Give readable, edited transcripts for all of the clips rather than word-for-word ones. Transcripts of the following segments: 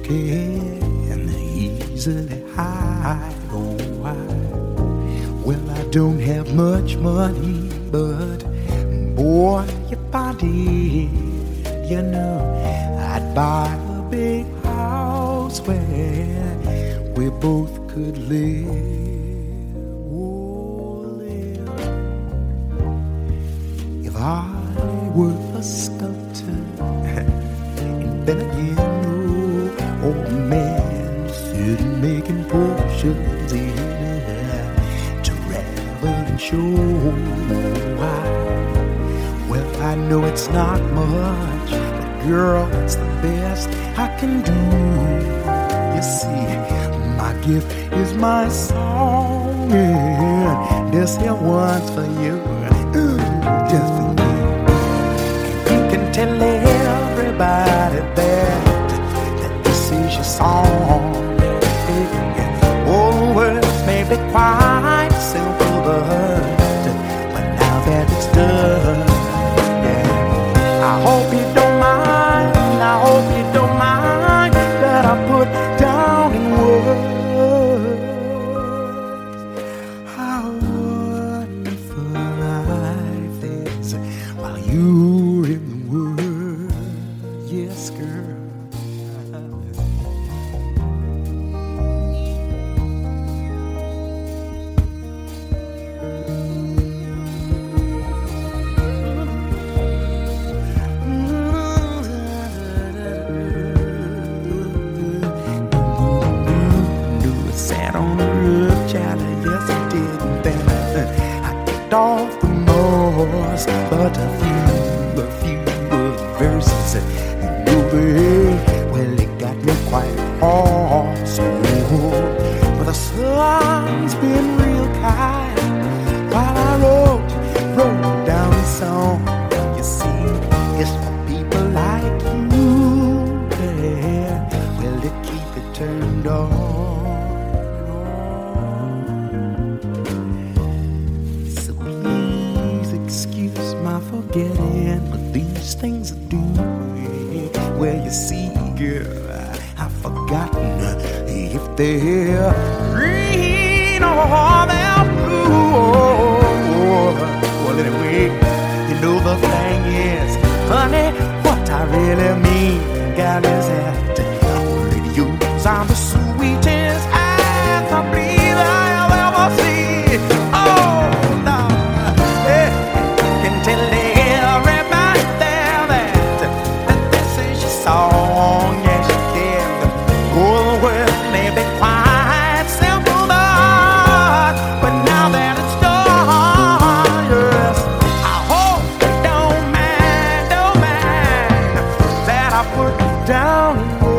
can easily hide. Oh, well, I don't have much money, but boy, if I did, you know, I'd buy a big house where we both could live. Oh, live. If I were a sculptor, and then again, old man sitting making potions to travel and show. Well, I know it's not much, but girl, it's the best I can do. You see, my gift is my song, and this here one's for you, just for you. And you can tell everybody that this is your song. All the words may be quite simple, but now that it's done, yeah, I hope you don't mind. I hope you don't mind that I put down in words how wonderful life is while you're in the world. Yes, girl. Off the moors, but a few verses, and well, it got me quite hoarse. But the sun's been real kind while I wrote down the song. You see, it's for people like you, yeah. Well, to keep it turned on. Excuse my forgetting, but these things are due. Well, you see, girl, I've forgotten if they're green or they're blue. Well, anyway, you know the thing is, honey, what I really mean, gal, is that radios are the sweetest ass I believe I'll ever see. Oh, Lord, yeah. Tell everybody there that this is your song, yes you can. Oh, the words may be quite simple, but now that it's done, yes, I hope you don't mind that I put down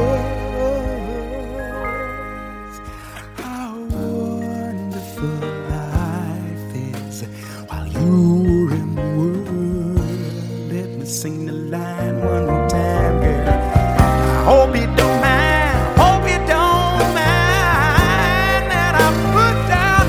words how wonderful life is while you're in the world. Sing the line one more time, girl. I hope you don't mind, that I put down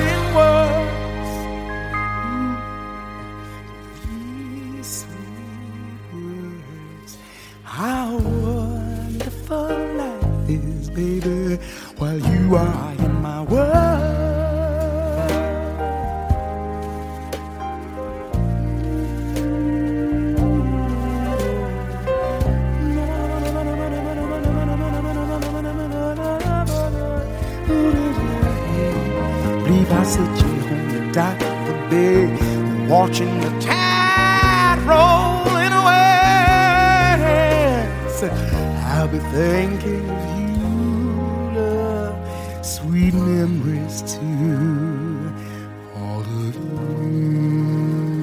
in words these sweet words. How wonderful life is, baby, while you are in my world. Believe I sit you on the dock of the bay, watching the tide rolling away. I'll be thinking of you, love, sweet memories too, all the time.